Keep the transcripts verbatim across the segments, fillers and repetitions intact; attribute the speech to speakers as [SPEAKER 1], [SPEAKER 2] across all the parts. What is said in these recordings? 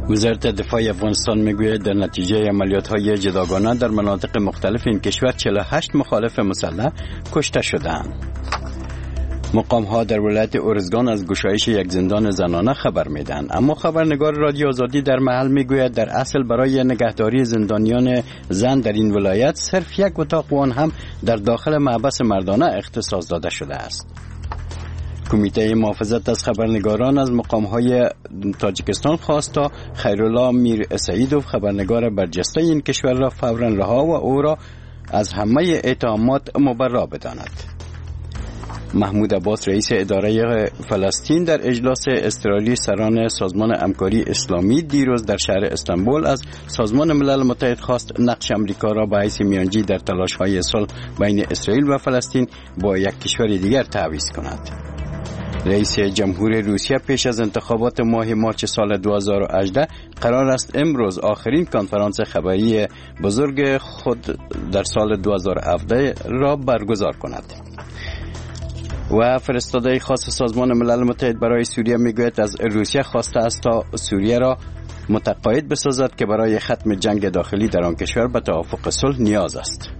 [SPEAKER 1] وزارت دفاع افغانستان میگوید در نتیجه عملیات‌های جداگانه در مناطق مختلف این کشور چهل و هشت مخالف مسلح کشته شدند. مقام‌ها در ولایت ارزگان از گشایش یک زندان زنانه خبر میدن، اما خبرنگار رادیو آزادی در محل میگوید در اصل برای نگهداری زندانیان زن در این ولایت صرف یک اتاق و آن هم در داخل محبس مردانه اختصاص داده شده است. کمیته محافظت از خبرنگاران از مقام‌های تاجیکستان خواست تا خیرالله میر سعیدوف خبرنگار برجسته این کشور را فوراً رها و او را از همه اتهامات مبرا بداند. محمود عباس رئیس اداره فلسطین در اجلاس اضطراری سران سازمان همکاری اسلامی دیروز در شهر استانبول از سازمان ملل متحد خواست نقش امریکا را به حیث میانجی در تلاش‌های صلح بین اسرائیل و فلسطین با یک کشور دیگر تعویض کند. رئیس جمهور روسیه پیش از انتخابات ماه مارچ سال دو هزار و هجده قرار است امروز آخرین کنفرانس خبری بزرگ خود در سال دو هزار و هفده را برگزار کند. و فرستاده خاص سازمان ملل متحد برای سوریه میگوید از روسیه خواسته است تا سوریه را متقاعد بسازد که برای ختم جنگ داخلی در آن کشور به توافق صلح نیاز است.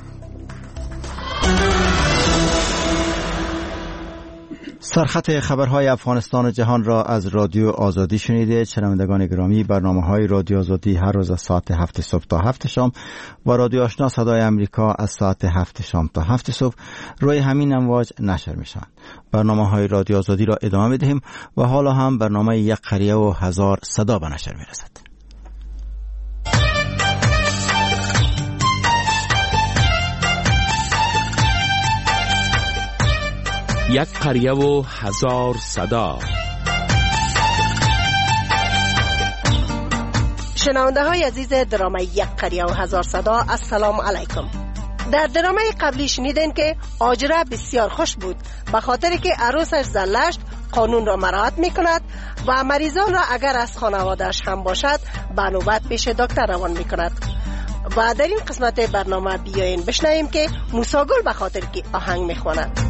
[SPEAKER 2] سرخط خبرهای افغانستان و جهان را از رادیو آزادی شنیده. شنوندگان گرامی، برنامه‌های رادیو آزادی هر روز از ساعت هفت صبح تا هفت شام و رادیو آشنا صدای امریکا از ساعت هفت شام تا هفت صبح روی همین امواج نشر میشن. برنامه‌های رادیو آزادی را ادامه میدهیم و حالا هم برنامه یک قریه و هزار صدا به نشر میرسد.
[SPEAKER 3] یک قریه و هزار صدا.
[SPEAKER 4] شنونده های عزیز درامه یک قریه و هزار صدا، السلام علیکم. در درامه قبلی شنیدین که آجره بسیار خوش بود به خاطر که عروسش زلشت قانون را مراعات می کند و مریضان را اگر از خانوادهش هم باشد به نوبت پیش دکتر روان می کند. و در این قسمت برنامه بیاین بشنویم که موسی گل به خاطر که آهنگ می خواند.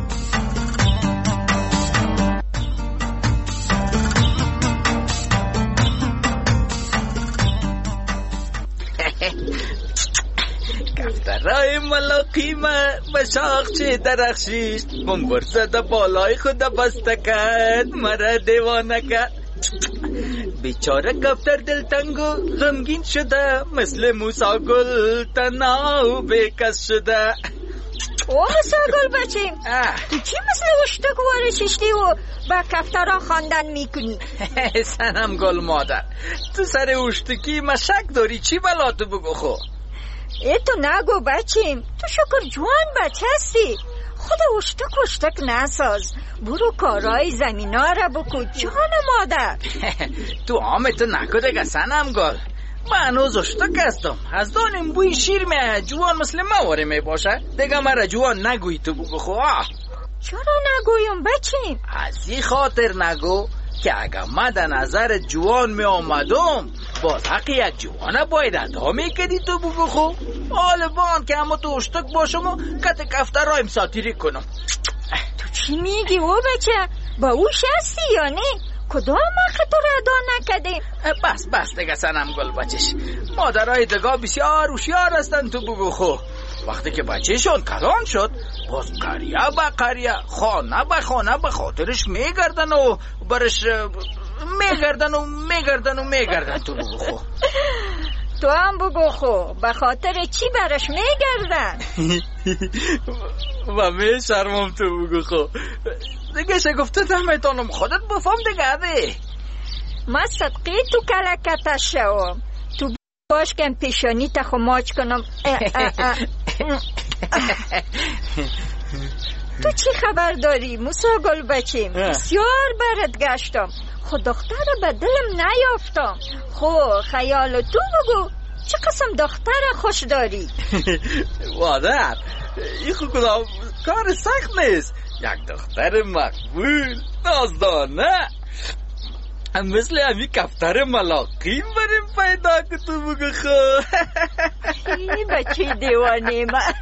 [SPEAKER 5] کفترهای ملاقیم به شاخچه درخشیش بمبر زده بالای خود بسته کرد، مرا دیوانه کرد. بیچاره کفتر دلتنگ و غمگین شده، مثل موسی گل تنها و بیکس شده.
[SPEAKER 6] او موسی گل بچیم، تو چی مثل اشتک واره ششتی و با کفترها خواندن میکنی؟
[SPEAKER 5] سنم گل مادر، تو سر اشتکی مشک داری، چی بلا تو بگو خو؟
[SPEAKER 6] ای تو نگو بچیم، تو شکر جوان بچه هستی، خود اشتک اشتک نساز، برو کارهای زمینا را بکو جان مادر.
[SPEAKER 5] تو آمتو نکو دیگه سنم گل، من هنوز اشتک هستم، از دانم بوی شیر می جوان مثل مواره می باشه دیگه. مرا جوان نگوی تو بگو خواه.
[SPEAKER 6] چرا نگویم بچیم؟
[SPEAKER 5] از این خاطر نگو که اگه من در نظر جوان می آمدم باز حق یک جوانه باید ادا می کردی تو بگو خو. حال بان که اما تو اشتک باشم و کت کفتر رایم ساتیری کنم.
[SPEAKER 6] تو چی میگی او بچه؟ با اوش هستی یا نه؟ کدام حق تو را ادا نکدیم؟
[SPEAKER 5] بس بس دیگه سنم گل بچش، مادرای دگاه بسیار هوشیار هستن تو بگو خو. وقتی که بچهشون کلان شد باز قریه به قریه خانه به خانه به خاطرش میگردن و برش میگردن و میگردن و میگردن تو بگو خو.
[SPEAKER 6] تو هم بگو خو، به خاطر چی برش میگردن؟
[SPEAKER 5] و می شرمم تو بگو خو دیگه شگفته نمیتونم خودت بفهم دیگه ده.
[SPEAKER 6] ما صدقی تو کلکتش شوم، تو باش کم پیشانی تا خماج کنم. اه اه اه. تو چی خبر داری موسی گل بچیم؟ بسیار برات گشتم، خود دختر به دلم نیافتم. خو خیال تو بگو چه قسم دختر خوش داری؟
[SPEAKER 5] مادر این خود کار سخت نیست، یک دختر مقبول نازدانه مثل همی کفتر ملاقیم بریم پیدا که تو بگو خو.
[SPEAKER 6] ای بچه دیوانه من.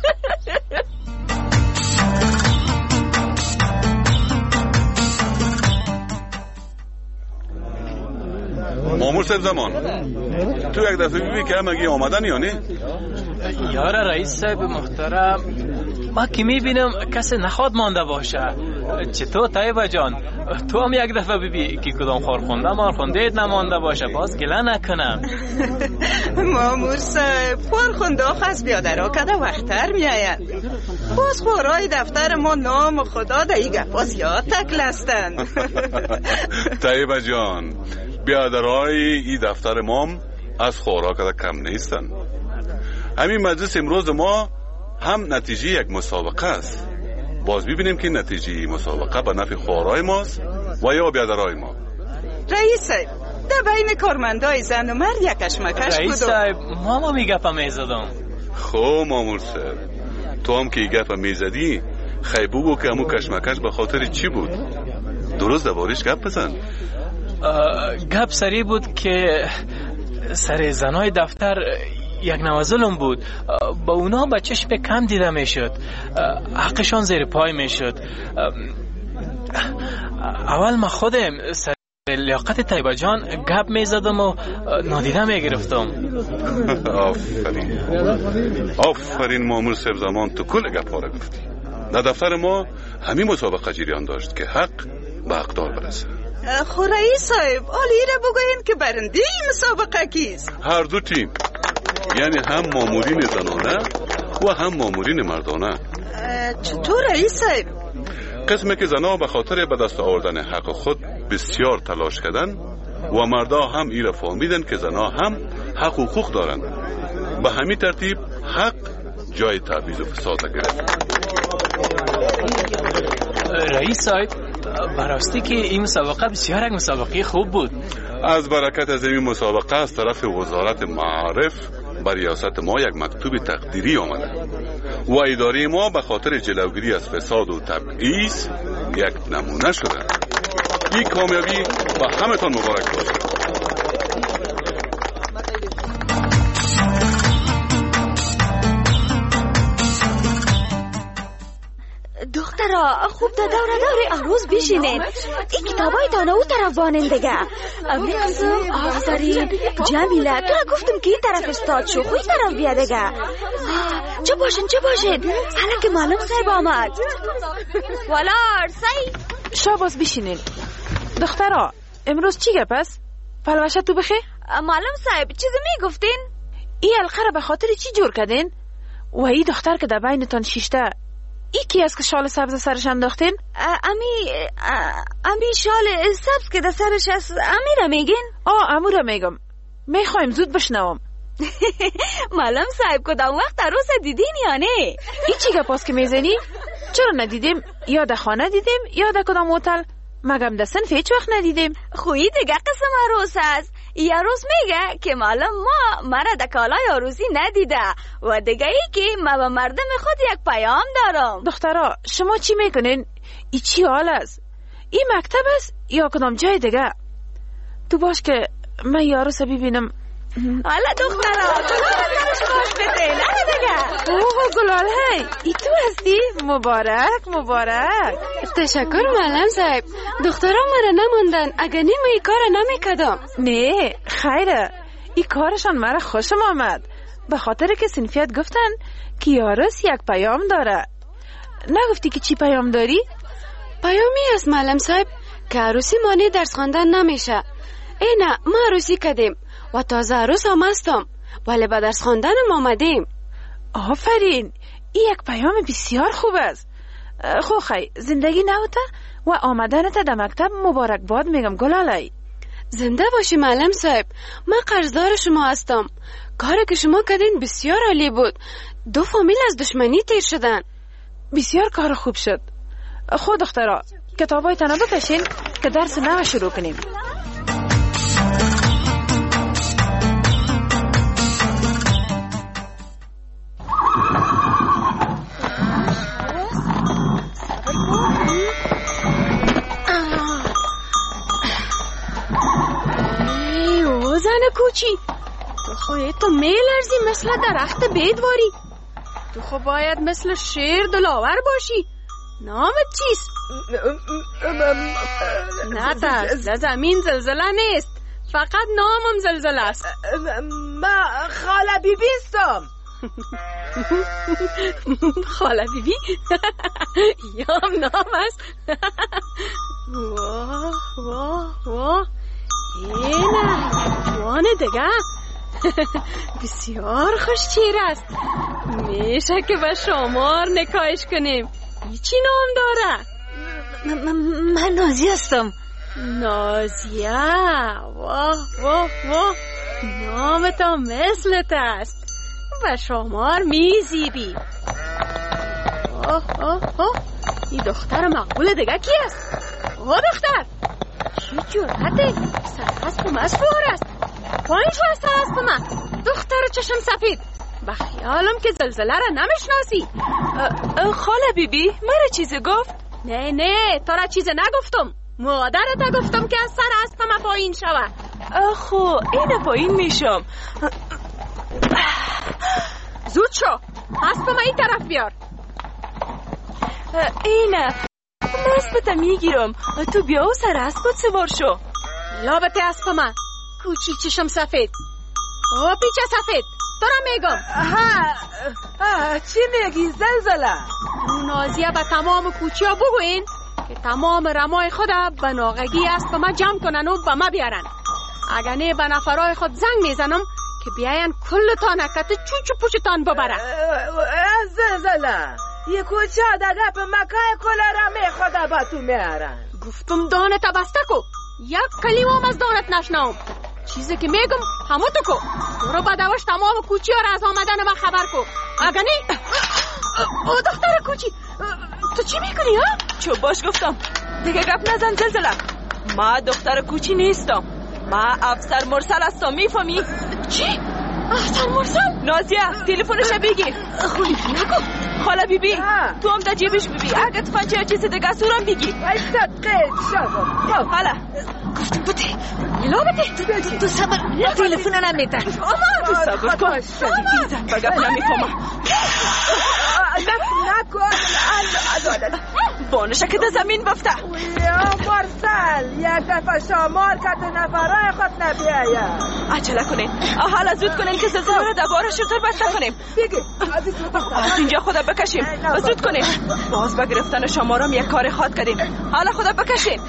[SPEAKER 7] مامان مامور صاحب زمان، تو یک دفعه ببین که همگی آمدن یا نه؟
[SPEAKER 8] یار رئیس صاحب محترم، ما که میبینم کسی نخواد مانده باشه. چطور طیبه جان؟ تو هم یک دفعه ببی که کدام خورخونده مارخونده نمانده باشه، باز گله نکنم.
[SPEAKER 9] مامور صاحب، خورخونده خواست بیادرها کده وقتر میاید. باز خورای دفتر ما نام خدا ده ای گفاز یاد تکلستن.
[SPEAKER 7] طیبه جان، بیادرهای ای دفتر مام از خورا کده کم نیستن. همین مجلس امروز ما هم نتیجه یک مسابقه است. باز ببینیم که نتیجه مسابقه به نفع خورای ماست و یا بیادرهای ما.
[SPEAKER 9] رئیس صاحب، در بین کارمندای زن و مرد یکش مکش بود.
[SPEAKER 8] رئیس صاحب، ما ما میگفت میزدم.
[SPEAKER 7] خب مامور صاحب، تو هم که گپ میزدی خیلی بگو که همون کشمکش به خاطر چی بود؟ درست دوارش گپ بزن.
[SPEAKER 8] گپ سری بود که سر زنای دفتر یک نوع ظلم بود. با اونا به چشم کم دیده میشد، حقشان زیر پای میشد. اول ما خودم سر لیاقت طیبه جان گپ میزدم و نادیده میگرفتم.
[SPEAKER 7] آفرین آفرین مامور صاحب زمان، تو کل گپ ها را گفتی. در دفتر ما همین مسابقه جریان داشت که حق به حقدار برسه.
[SPEAKER 9] خو رئیس صاحب، آلی را بگوین که برنده این مسابقه کیست؟
[SPEAKER 7] هر دو تیم، یعنی هم مامورین زنانه و هم مامورین مردانه.
[SPEAKER 9] چطور رئیس صاحب؟
[SPEAKER 7] قسمی که زنها به خاطر به دست آوردن حق خود بسیار تلاش کردن و مردا هم ایره فهمیدن که زنها هم حق و حقوق دارند. به همین ترتیب حق جای تبعیض و فساد گرفت.
[SPEAKER 8] رئیس صاحب، براستی که این مسابقه بسیار یک مسابقه خوب بود.
[SPEAKER 7] از برکت از این مسابقه از طرف وزارت معارف بر ریاست ما یک مکتوب تقدیری آمده و اداره ما به خاطر جلوگیری از فساد و تبعیض یک نمونه شده. این کامیابی به همتون مبارک باشه.
[SPEAKER 6] دخترا خوب تا دور دور عروس بشینین. این کتابای دانه او طرف بانین دیگه. امریکسم آفرین جمیله، تو را گفتم که این طرف استاد شو، خوی طرف بیا دیگه. چه باشین چه باشین، حالا که معلم صاحب آمد. والار سی
[SPEAKER 10] شاباز بشینین. دخترا امروز چی گپ است؟ پلوشه تو بخی؟
[SPEAKER 6] معلم صاحب چیزی میگفتین؟
[SPEAKER 10] این حلقه را به خاطر چی جور کردین؟ و این دختر که در بینتان شیشته، ای کی است که شال سبز سرش انداختین؟
[SPEAKER 6] امی امی شال سبز که در سرش است، امی را میگین؟
[SPEAKER 10] آه امو را میگم، میخوایم زود بشنوم.
[SPEAKER 6] معلم صاحب کدام وقت عروس دیدین یا نه؟
[SPEAKER 10] ای چی گپاست که میزنی؟ چرا ندیدیم؟ یا در خانه دیدیم یا در کدام هتل؟ مگم در صنف هیچ وقت ندیدیم.
[SPEAKER 6] خویی دیگه قسم عروس است. ای عروس میگه که معلم ما مرا در کالای عروسی ندیده و دیگه ای که ما به مردم خود یک پیام دارم.
[SPEAKER 10] دخترا شما چی میکنین؟ ای چی حال است؟ ای مکتب است یا کدام جای دیگه؟ تو باش که من ای عروس ببینم.
[SPEAKER 6] حالا دخترا گلال درش باش بده نه دیگه.
[SPEAKER 10] اوه گلال هی ای تو هستی؟ مبارک مبارک.
[SPEAKER 11] تشکر معلم صاحب. دخترا مرا نموندن، اگه نیم ای کار نمیکدم.
[SPEAKER 10] نه خیره، ای کارشان مرا خوشم آمد، به خاطر که سنفیت گفتن که یارس یک پیام داره. نگفتی که چی پیام داری؟
[SPEAKER 11] پیامی است معلم صاحب که عروسی مانع درس خواندن نمیشه. اینه ما عروسی کردیم و تازه عروس هم هستم ولی به درس خواندنم آمدیم.
[SPEAKER 10] آفرین، این یک پیام بسیار خوب است. خو خی زندگی نوته و آمدنت در مکتب مبارک باد میگم گلالی.
[SPEAKER 11] زنده باشی معلم صاحب، من قرضدار شما هستم. کاری که شما کردین بسیار عالی بود. دو فامیل از دشمنی تیر شدن.
[SPEAKER 10] بسیار کار خوب شد. خود دخترا کتابای تنها بکشین که درس نو شروع کنیم.
[SPEAKER 11] زن کوچی، تو خواهی تو میلرزی مثل درخت بیدواری. تو خو باید مثل شیر دلاور باشی. نامت چیست؟ نه ترس، زمین زلزله نیست. فقط نامم زلزله است.
[SPEAKER 10] ما خاله بیبی استم.
[SPEAKER 11] خاله بیبی؟ یام نام است. واه واه واه، اینه جوان دیگه. بسیار خوش چهره است. میشه که به شمار نکایش کنیم. چی نام داره؟
[SPEAKER 6] من نازیه هستم.
[SPEAKER 11] نازیه؟ واه واه واه، نامتا مثلت است. به شمار میزیبی. آه آه آه، این دختر مقبول دیگه کی است؟ آه دختر، چی جرأته؟ سر اسب مسفور است. پایین شو از سر اسب من دختر چشم سفید. به خیالم که زلزله را نمیشناسی.
[SPEAKER 10] خاله بیبی مرا چیزی گفت؟
[SPEAKER 11] نه نه، تو را چیزی نگفتم. مادرت گفتم که از سر اسب من پایین شوه.
[SPEAKER 10] خو اینه پایین میشم.
[SPEAKER 11] زود شو، اسب من این طرف بیار.
[SPEAKER 10] اینه من اسبت میگیرم، تو بیا و سر اسبت سوار شو.
[SPEAKER 11] لابت اسب من کوچی چشم سفید. او پیچه سفید، تو را میگم.
[SPEAKER 10] ها ها، چی میگی زلزله؟
[SPEAKER 11] نازیه به تمام کوچی ها بگوین که تمام رمای خود به ناغگی اسب من جمع کنن و به ما بیارن. اگر نه به نفرای خود زنگ میزنم که بیاین کل تا نکت چوچو پوچتان ببرن.
[SPEAKER 10] زلزله یه کوچه دگه به مکای کل رمای خود با تو میارن.
[SPEAKER 11] گفتم دانت بسته کو، یک کلمه از دانت نشنوم. چیزی که میگم همه تو کو. برو بدوش تمام کوچی ها را از آمدن ما خبر کو. اگر نه او دختر کوچی، تو چی میکنی ها؟
[SPEAKER 10] چو باش گفتم دیگه گپ نزن زلزله. ما دختر کوچی نیستم، ما افسر مرسل هستم. میفهمی؟
[SPEAKER 11] چی؟ افسر مرسل؟
[SPEAKER 10] نازیه تلفنش بگیر.
[SPEAKER 11] خولی نکن.
[SPEAKER 10] خاله بیبی تو هم در جیبش ببی، اگه تفنچه یا چیز دیگه سورم بگی.
[SPEAKER 9] ای صدقه شبم.
[SPEAKER 10] حالا
[SPEAKER 11] گفتم بوده لا بده. تو صبر، تلفن نمیتن.
[SPEAKER 10] تو صبر کن. بیزن بگم نمیفهمم.
[SPEAKER 9] نکن.
[SPEAKER 10] بانشه که در زمین بفته.
[SPEAKER 9] یا مرسل یک دفعه شمار که تو نفرای خود نبیاید.
[SPEAKER 10] عجله کنین، حالا زود کنین که زلزله رو دوباره شرطر بسته کنیم.
[SPEAKER 9] بگی
[SPEAKER 10] از اینجا خدا بکشیم. زود کنین، باز به گرفتن شمارم یک کار خاط کردیم. حالا خدا بکشین.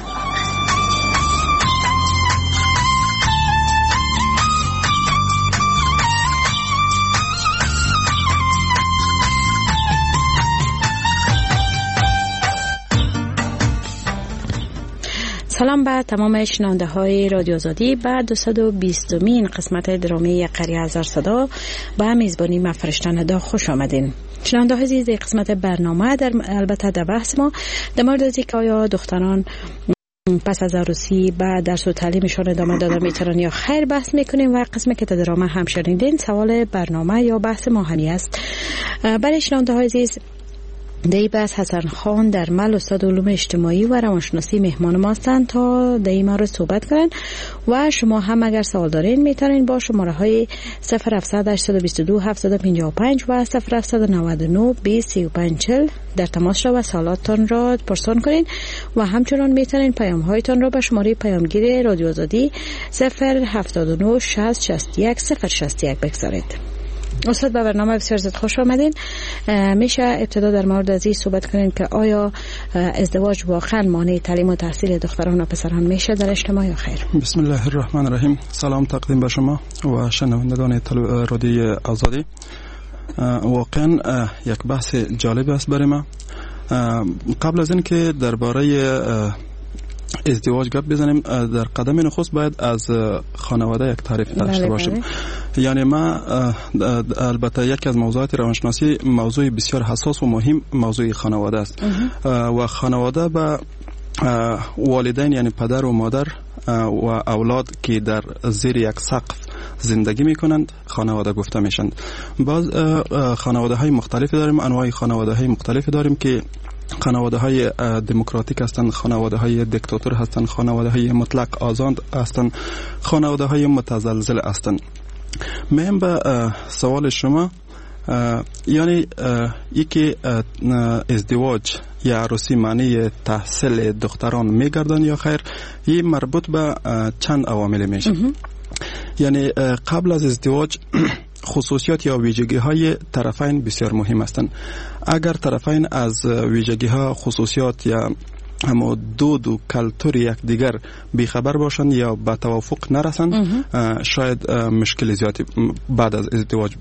[SPEAKER 12] سلام به تمام شنونده های رادیو آزادی. به دویست و بیستمین قسمت درامی قریه هزار صدا با میزبانی من فرشته ندا خوش آمدین. شنونده های عزیز، قسمت برنامه در البته در بحث ما در مورد از اینکه آیا دختران پس از عروسی بعد درس و تعلیمشان ادامه دادن میتونن یا خیر بحث میکنیم و قسمت که در درامه هم شنیدین سوال برنامه یا بحث ما همی است. برای شنونده های عزیز، در این بحث حسن خان در مل استاد علوم اجتماعی و روانشناسی مهمان ما هستند تا در این مورد صحبت کنن و شما هم اگر سوال دارین میتونین با شماره های صفر هفتصد هشتصد و بیست و دو هفتصد و پنجاه و پنج و صفر هفتصد و نود و نه بیست سی و پنج چهل در تماس شو و سوالاتتان را پرسان کنین و همچنان میتونین پیام هایتان را به شماره پیامگیر رادیو آزادی صفر هفتاد و نه شصت شصت و یک صفر شصت و یک بگذارید. استاد به برنامه بسیار زیاد خوش آمدین. میشه ابتدا در مورد از این صحبت کنین که آیا ازدواج واقعا مانع تعلیم و تحصیل دختران و پسران میشه در اجتماع یا خیر؟
[SPEAKER 13] بسم الله الرحمن الرحیم. سلام تقدیم به شما و شنوندگان رادیو آزادی. واقعا یک بحث جالب است برای ما. قبل از این که درباره ازدواج گپ بزنیم، در قدم نخست باید از خانواده یک تعریف داشته باشیم. یعنی ما البته یکی از موضوعات روانشناسی موضوع بسیار حساس و مهم موضوع خانواده است و خانواده به والدین یعنی پدر و مادر و اولاد که در زیر یک سقف زندگی میکنند خانواده گفته میشند. باز خانواده های مختلفی داریم، انواع خانواده های مختلفی داریم که خانواده های دموکراتیک هستند، خانواده های دیکتاتور هستند، خانواده های مطلق آزاد هستند، خانواده های متزلزل هستند. مهم به سوال شما، یعنی یکی ازدواج یا عروسی معنی تحصیل دختران میگردن یا خیر؟ این مربوط به چند عوامل میشه. یعنی قبل از ازدواج خصوصیات یا ویژگی های طرفین بسیار مهم هستند. اگر طرفین از ویژگی ها، خصوصیات یا اما دود و کلتور یک دیگر بیخبر باشند یا به توافق نرسند، شاید مشکل زیادی بعد از ازدواج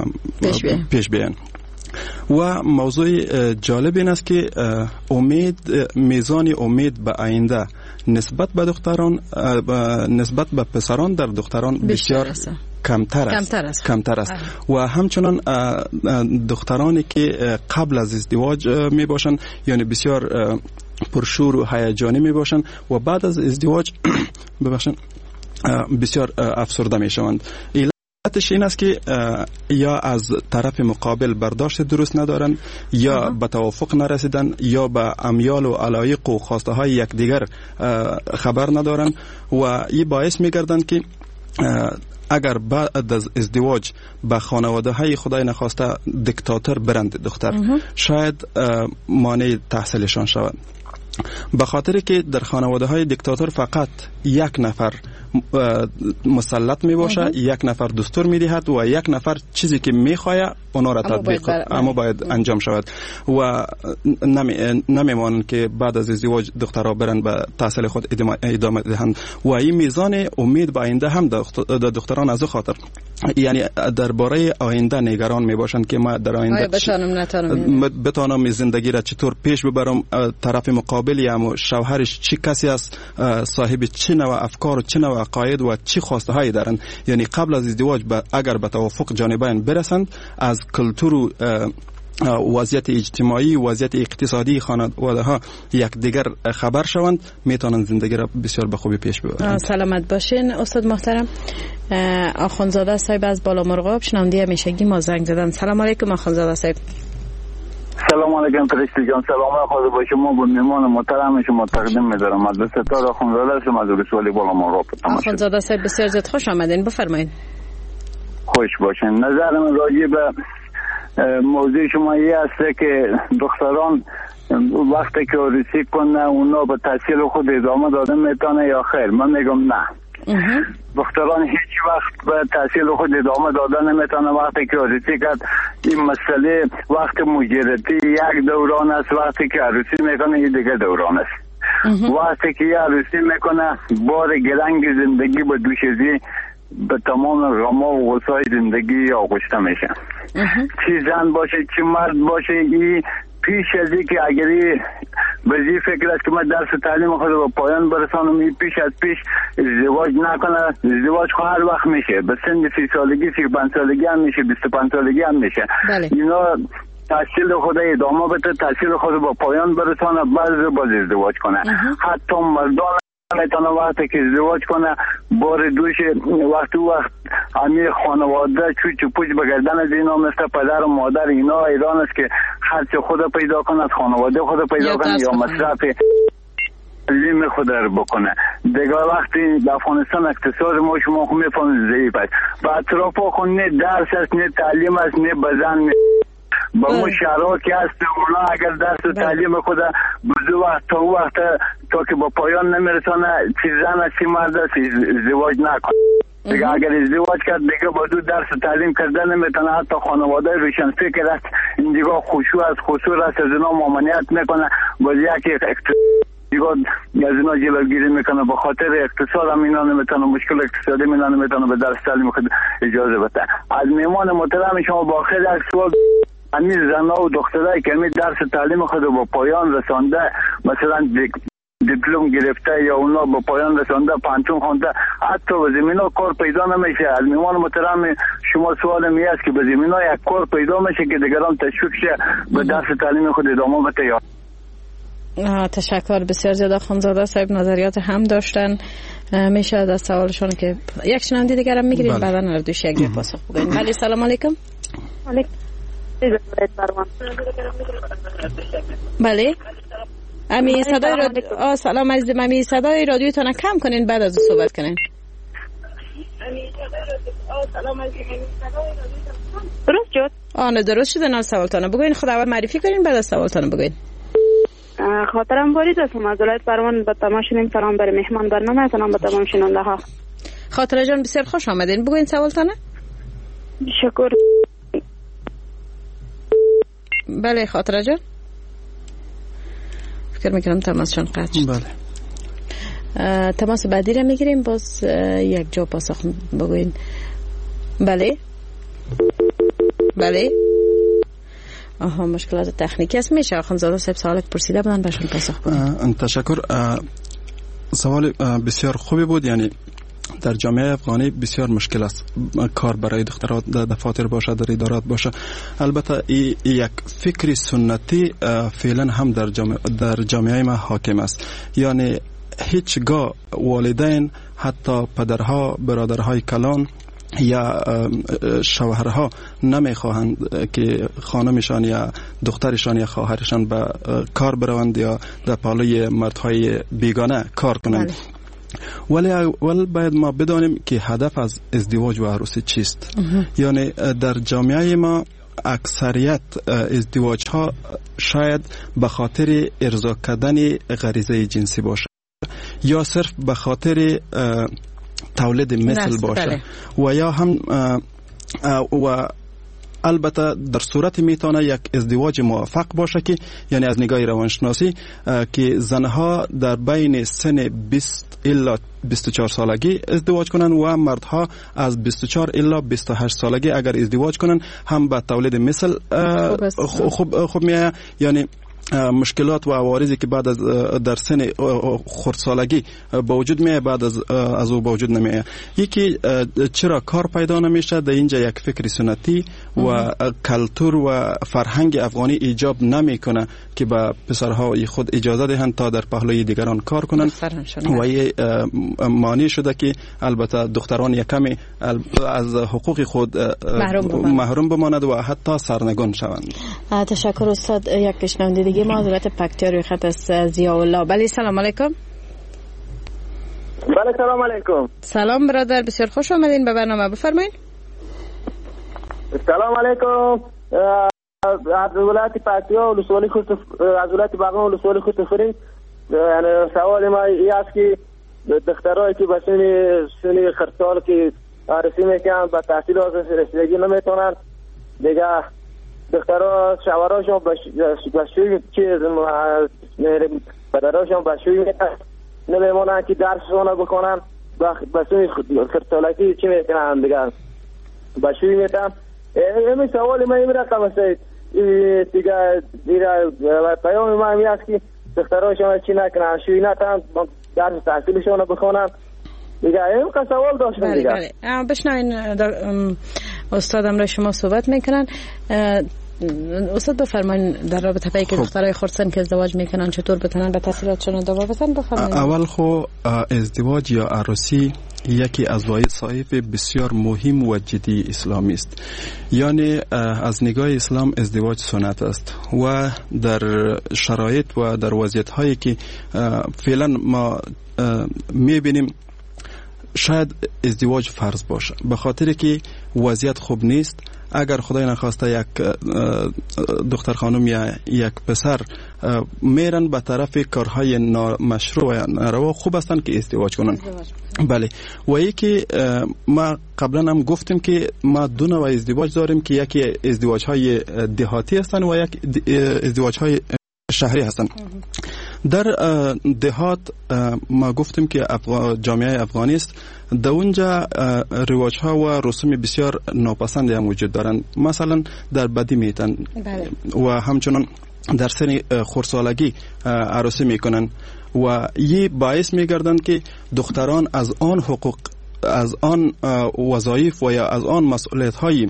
[SPEAKER 13] پیش بیاین. و موضوع جالب این است که امید، میزان امید به آینده نسبت به دختران، نسبت به پسران در دختران بسیار کمتر است. کمتر است. کمتر است. و همچنان دخترانی که قبل از ازدواج می باشند یعنی بسیار پرشور و هیجانی می باشند و بعد از ازدواج ببخشید بسیار افسرده می شوند. علتش این است که یا از طرف مقابل برداشت درست ندارند یا به توافق نرسیدن یا به امیال و علایق و خواسته های یکدیگر خبر ندارند و این باعث می گردند که اگر بعد از ازدواج به خانواده های خدای نخواسته دیکتاتور برند دختر، شاید مانع تحصیلشان شود. به خاطر که در خانواده های دیکتاتور فقط یک نفر مسلط می باشه، یک نفر دستور می دهد و یک نفر چیزی که می خواهد اونا را تطبیق اما باید انجام شود و نمی مانند که بعد از ازدواج دخترها برند به تحصیل خود ادامه دهند و این میزان امید به آینده هم دختران از خاطر یعنی درباره آینده نگران می باشند که ما در آینده
[SPEAKER 12] بتانم نتانم
[SPEAKER 13] بتانم زندگی را چطور پیش ببرم، طرف مقابلی یا شوهرش چی کسی است، صاحب چه نوع افکار و چه نوع عقاید و چه خواسته هایی دارند. یعنی قبل از ازدواج اگر به توافق جانبین برسند از کلتور و وضعیت اجتماعی، وضعیت اقتصادی خانواده ها یک دیگر خبر شوند، میتونن زندگی را بسیار به خوبی پیش ببرند.
[SPEAKER 12] سلامت باشین استاد محترم. آخوندزاده صاحب از بالا مرغاب شنونده همیشگی ما زنگ زدن. سلام علیکم آخوندزاده صاحب.
[SPEAKER 14] سلام علیکم فرشته جان. سلام خدا با شما و مهمان محترم شما تقدیم می‌دارم. از ستاره آخوندزاده شما از رسولی بالا مرغاب.
[SPEAKER 12] آخوندزاده صاحب بسیار زیاد خوش آمدین، بفرمایید.
[SPEAKER 14] خوش باشین. نظر من راجع به موضوع شما این است که دختران وقتی که عروسی کنه اونا به تحصیل خود ادامه داده میتونه یا خیر؟ من میگم نه. دختران هیچ وقت به تحصیل خود ادامه داده نمیتونه. وقتی که عروسی کرد این مسئله وقت مجردی یک دوران است، وقتی که عروسی میکنه این دیگه دوران است. وقتی که عروسی میکنه بار گرنگ زندگی به دوشیزی به تمام غما و غصای زندگی آغشته میشه. چی زن باشه چی مرد باشه، این پیش از این که اگری بزی فکر است که من درس تعلیم خود به پایان برسانم، این پیش از پیش ازدواج نکنه. ازدواج خو هر وقت میشه، به سن سی سالگی سی پنج سالگی هم میشه، بیست و پنج سالگی هم میشه. بله. اینا تحصیل خود ادامه بده، تحصیل خود به پایان برسانه، بعد باز ازدواج کنه. حتی مردان میتونه وقتی که ازدواج کنه بار دوش وقت وقت امیر خانواده چوچ پوچ بگردن از اینا مثل پدر و مادر اینا ایران است که خرچ خود پیدا کنه، از خانواده خود پیدا کنه یا مصرف تعلیم خود رو بکنه. دیگه وقتی در افغانستان اقتصاد ما شما خود میفهمید ضعیف است، به اطراف خود نه درس است نه تعلیم است نه بزن با اون شهرها که هست اونا اگر درس و تعلیم خود بزو وقت تا وقت تا که با پایان نمیرسانه چی زن است چی مرد است ازدواج نکنه. دیگه اگر ازدواج کرد دیگه با دو درس و تعلیم کردن نمیتونه. حتی خانواده روشن فکر است این دیگه خشوع است خصوص است از اینا ممانعت میکنه، باز یکی دیگه از اینا جلوگیری میکنه. به خاطر اقتصاد هم اینا نمیتونه، مشکل اقتصادی اینا نمیتونه به درس تعلیم خود اجازه بده. از میمان محترم شما با خیلی از سوال همین زنها و دخترایی که همین درس تعلیم خود با پایان رسانده، مثلا دیپلم گرفته یا اونا با پایان رسانده، پانتون خونده، حتی به زمین ها کار پیدا نمیشه. از میمان محترم شما سوال می است که به زمین ها یک کار پیدا میشه که دیگران تشویق شه به درس تعلیم خود ادامه بده یا
[SPEAKER 12] تشکر بسیار زیاد. آخوندزاده صاحب نظریات هم داشتن، میشه از سوالشون که یک شنونده دیگر هم میگیریم. بله. بعدا هر دوش یک پاسخ بگوین. بله سلام علیکم.
[SPEAKER 15] علیکم.
[SPEAKER 12] بله امی صدای رادیو. آه سلام عزیزم، امی صدای رادیوتون کم کنین بعد از صحبت کنین.
[SPEAKER 15] درست شد؟
[SPEAKER 12] آنه درست شده. نام سوالتانه بگوین. خود اول معرفی کنین بعد از سوالتانه بگوین.
[SPEAKER 15] خاطرم بارید است از ولایت برمان به تمام شنیم. سلام بر مهمان برنامه، سلام به تمام شنونده ها.
[SPEAKER 12] خاطره جان بسیار خوش آمدین. بگوین سوالتانه.
[SPEAKER 15] شکر.
[SPEAKER 12] بله خاطره جان. فکر میکنم تماسشان قطع شد.
[SPEAKER 13] بله.
[SPEAKER 12] تماس بعدی را میگیریم. باز یک جا پاسخ بگوین. بله بله. آها مشکلات تکنیکی است. میشه خانزاده صاحب سوال پرسیده بودن بهشون پاسخ بدن.
[SPEAKER 13] تشکر. سوال بسیار خوبی بود. یعنی در جامعه افغانی بسیار مشکل است کار برای دخترات در دفاتر باشه، در ادارات باشه. البته ای یک فکری سنتی فعلا هم در جامعه در جامعه ما حاکم است. یعنی هیچگاه والدین، حتی پدرها، برادرهای کلان یا شوهرها نمیخواهند که خانمشان یا دخترشان یا خواهرشان به کار بروند یا در پالای مردهای بیگانه کار کنند. ولی اول باید ما بدانیم که هدف از ازدواج و عروسی چیست. یعنی در جامعه ما اکثریت ازدواج ها شاید به خاطر ارضا کردن غریزه جنسی باشه یا صرف به خاطر تولید مثل باشه و یا هم و البته در صورت میتونه یک ازدواج موفق باشه که یعنی از نگاه روانشناسی که زنها در بین سن بیست الی بیست و چهار سالگی ازدواج کنن و مردها از بیست و چهار الی بیست و هشت سالگی اگر ازدواج کنن هم به تولید مثل خوب خوب میاد. یعنی مشکلات و عوارضی که بعد از در سن خردسالگی با وجود میاد بعد از از او با وجود نمیاد. یکی چرا کار پیدا نمیشه؟ در اینجا یک فکر سنتی و کلتور و فرهنگ افغانی ایجاب نمیکنه که به پسرها خود اجازه دهند تا در پهلوی دیگران کار کنند و این مانع شده که البته دختران یکمی از حقوق خود محروم بماند و حتی سرنگون شوند.
[SPEAKER 12] تشکر استاد. یک پیشنهاد دیگه ما حضرت پکتیا روی خط است. ضیاءالله. بله سلام علیکم.
[SPEAKER 16] بله سلام علیکم.
[SPEAKER 12] سلام برادر، بسیار خوش آمدین به برنامه. بفرمایید.
[SPEAKER 16] سلام علیکم. از ولایت پکتیا ولسوالی خود از ولایت باغان ولسوالی خود فرین. یعنی سوال ما این است که دخترایی که به سن سن خردسال که عروسی میکنن به تحصیل رسیدگی نمیتونن دیگه دخترها شوهراشون بشوی چیز پدراشون بشوی میکنن نمیمونن که درسشون بکنن بسونی خردسالگی چی میکنن دیگه بشوی میکنن. همین سوالی من این رقم است دیگه دیگه پیام من این است که دختراشون چی نکنن شوی نکنن درس تحصیلشون بکنن دیگه. این که سوال داشتم دیگه.
[SPEAKER 12] بله بله بشنوین استادم را شما صحبت میکنن. استاد بفرمایید در رابطه با اینکه دخترای خردسال که ازدواج میکنن چطور بتونن به تحصیلاتشون ادامه بدن. بفرمایید.
[SPEAKER 13] اول خو ازدواج یا عروسی یکی از وظایف بسیار مهم و جدی اسلامی است. یعنی از نگاه اسلام ازدواج سنت است و در شرایط و در وضعیت هایی که فعلا ما میبینیم شاید ازدواج فرض باشه به خاطر که وضعیت خوب نیست. اگر خدای نخواسته یک دختر خانم یا یک پسر میرن به طرف کارهای نامشروع و ناروا، خوب هستن که ازدواج کنن. بله و یکی ما قبلا هم گفتیم که ما دو نوع ازدواج داریم که یکی ازدواج های دهاتی هستن و یک ازدواج های شهری هستن. در دهات ما گفتیم که جامعه افغانی است، در اونجا رواج ها و رسوم بسیار ناپسند هم وجود دارند. مثلا در بدی میتن و همچنان در سن خردسالگی عروسی میکنن و یه باعث میگردند که دختران از آن حقوق، از آن وظایف و یا از آن مسئولیت های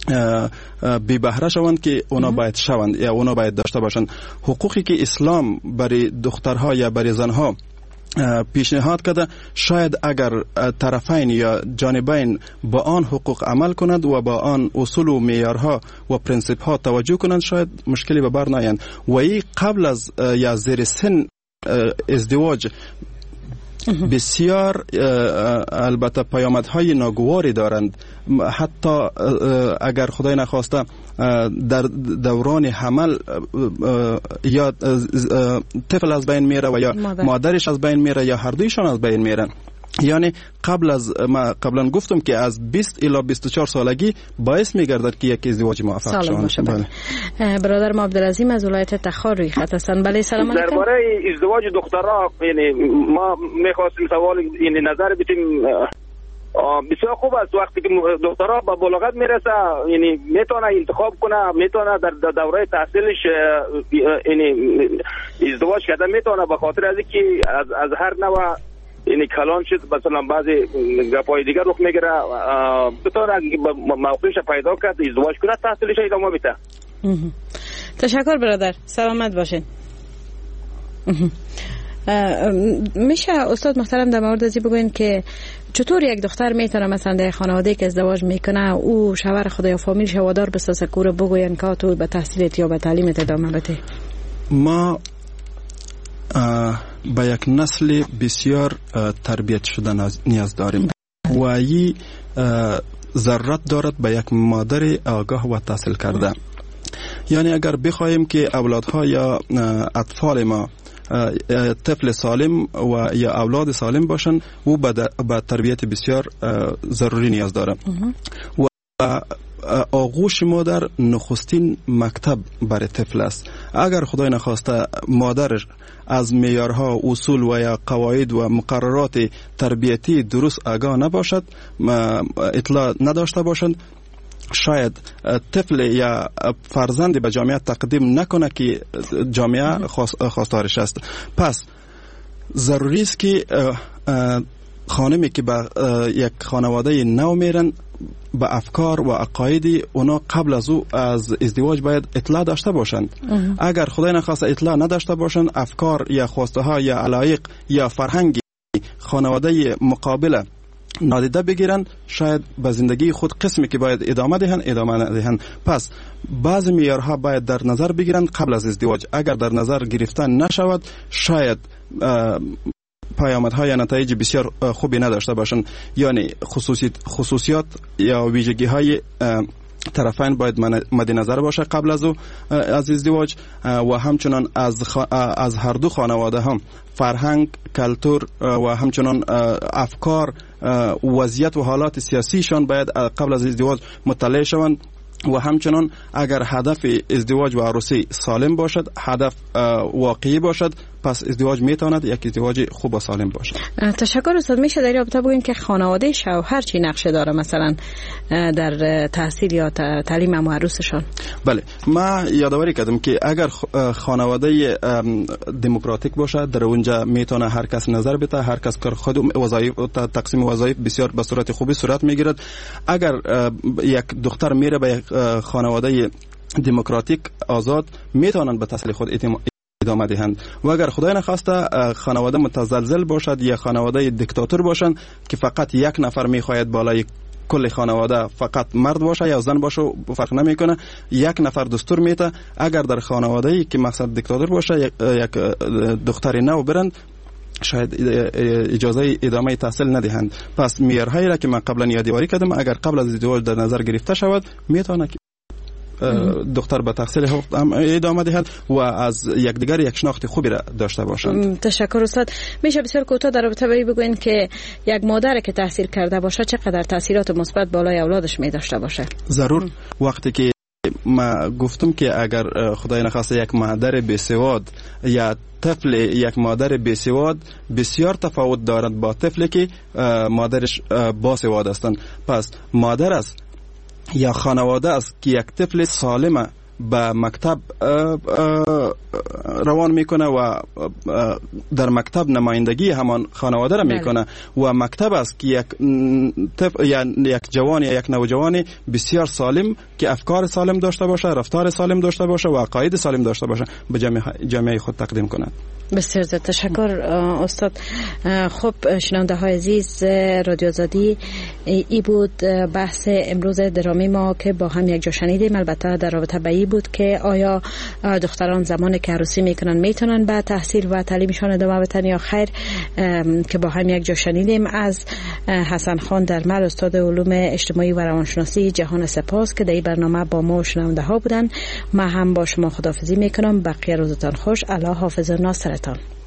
[SPEAKER 13] بی بهره شوند که اونا باید شوند یا اونا باید داشته باشند. حقوقی که اسلام برای دخترها یا برای زنها پیشنهاد کرده، شاید اگر طرفین یا جانبین با آن حقوق عمل کنند و با آن اصول و معیارها و پرنسیپ ها توجه کنند، شاید مشکلی به بر نیاید. و این قبل از یا زیر سن ازدواج بسیار البته پیامدهای ناگواری دارند. حتی اگر خدای نخواسته در دوران حمل یا طفل از بین میره و یا مادرش از بین میره یا هر دویشان از بین میرن. یعنی قبل از ما قبلا گفتم که از بیست الی بیست و چهار سالگی باعث میگردد که یک ازدواج موفق شود.
[SPEAKER 12] بله. برادر ما عبدالعظیم از ولایت تخار روی خط هستند. بله سلام علیکم.
[SPEAKER 17] درباره ازدواج دخترها یعنی ما میخواستیم سوال یعنی نظر بدیم. بسیار خوب است وقتی که دخترها به بلوغت میرسه یعنی میتونه انتخاب کنه، میتونه در دوره تحصیلش یعنی ازدواج کرده میتونه به خاطر از اینکه از از هر نوع یعنی کلان شد مثلا بعضی گپای دیگر رخ میگیره بتونه موقعش پیدا کرد ازدواج کنه تحصیلش ادامه بده.
[SPEAKER 12] تشکر برادر، سلامت باشین. میشه استاد محترم در مورد ازی بگوین که چطور یک دختر میتونه مثلا در خانواده که ازدواج میکنه او شوهر خود یا فامیلش وادار بسازه کوره بگوین که تو به تحصیلت یا به تعلیمت ادامه بده؟
[SPEAKER 13] ما با یک نسل بسیار تربیت شده نیاز داریم و این ضرورت دارد به یک مادر آگاه و تحصیل کرده. یعنی اگر بخواهیم که اولادها یا اطفال ما طفل سالم و یا اولاد سالم باشن او به تربیت بسیار ضروری نیاز داره و آغوش مادر نخستین مکتب برای طفل است. اگر خدای نخواسته مادر از معیارها، اصول و یا قواعد و مقررات تربیتی درست آگاه نباشد، اطلاع نداشته باشند، شاید طفل یا فرزند به جامعه تقدیم نکنه که جامعه خواستارش است. پس ضروری است که خانمی که به یک خانواده نو میرن به افکار و عقاید اونا قبل از او از ازدواج باید اطلاع داشته باشند. اگر خدای نخواسته اطلاع نداشته باشند، افکار یا خواسته ها یا علایق یا فرهنگ خانواده مقابله نادیده بگیرن، شاید به زندگی خود قسمی که باید ادامه دهند ادامه ندهند. پس بعض معیارها باید در نظر بگیرند قبل از ازدواج. اگر در نظر گرفتن نشود، شاید پیامدهای یا نتایج بسیار خوبی نداشته باشند. یعنی خصوصیت خصوصیات یا ویژگی های طرفین باید مد نظر باشه قبل از او از ازدواج و همچنان از خ... از هر دو خانواده هم فرهنگ، کلتور و همچنان افکار، وضعیت و حالات سیاسیشان باید قبل از ازدواج مطلع شوند و همچنان اگر هدف ازدواج و عروسی سالم باشد، هدف واقعی باشد، پس ازدواج میتواند یک ازدواج خوب و سالم باشد.
[SPEAKER 12] تشکر استاد. میشه در رابطه بگوین که خانواده شوهر چی نقشه داره مثلا در تحصیل یا تعلیم ام عروسشان؟
[SPEAKER 13] بله، ما یادآوری کردم که اگر خانواده دموکراتیک باشد، در اونجا میتونه هر کس نظر بده، هر کس کار خود وظایف تقسیم وظایف بسیار به صورت خوبی صورت میگیرد. اگر یک دختر میره به یک خانواده دموکراتیک آزاد، میتونن به تحصیل خود ادامه دهند. و اگر خدای نخواسته خانواده متزلزل باشد یا خانواده دیکتاتور باشند که فقط یک نفر میخواهد بالای کل خانواده فقط مرد باشه یا زن باشه فرق نمیکنه، یک نفر دستور میده، اگر در خانواده‌ای که مقصد دیکتاتور باشه یک دختر نو برند، شاید اجازه ادامه تحصیل ندهند. پس معیارهایی را که من قبلا یادآوری کردم اگر قبل از ازدواج در نظر گرفته شود، میتونه دختر به تحصیل هم ادامه دهد و از یکدیگر یک شناخت خوبی را داشته باشند.
[SPEAKER 12] تشکر استاد. میشه بسیار کوتاه در رابطه با این بگوین که یک مادر که تحصیل کرده باشه چقدر تاثیرات مثبت بالای اولادش می داشته باشه؟
[SPEAKER 13] ضرور. وقتی که ما گفتم که اگر خدای نخواسته یک مادر بیسواد یا طفل یک مادر بیسواد بسیار تفاوت دارد با طفلی که مادرش باسواد هستند. پس مادر است یا خانواده است که یک طفل سالم به مکتب روان میکنه و در مکتب نمایندگی همان خانواده را میکنه و مکتب است که یک طفل یا یک جوان یا یک نوجوان بسیار سالم که افکار سالم داشته باشه، رفتار سالم داشته باشه و عقاید سالم داشته باشه به جامعه جامعه خود تقدیم کند.
[SPEAKER 12] بسیار تشکر استاد. خب شنونده های عزیز رادیو آزادی ای بود بحث امروز درامی ما که با هم یک جا شنیدیم. البته در رابطه به ای بود که آیا دختران زمان که عروسی میکنن میتونن به تحصیل و تعلیمشان ادامه بدن یا خیر، که با هم یک جا شنیدیم از حسن خان درمل، استاد علوم اجتماعی و روانشناسی جهان سپاس که در این برنامه با ما شنونده ها بودن. ما هم با شما خداحافظی میکنم. بقیه روزتان خوش. الله حافظ و ناصرتان.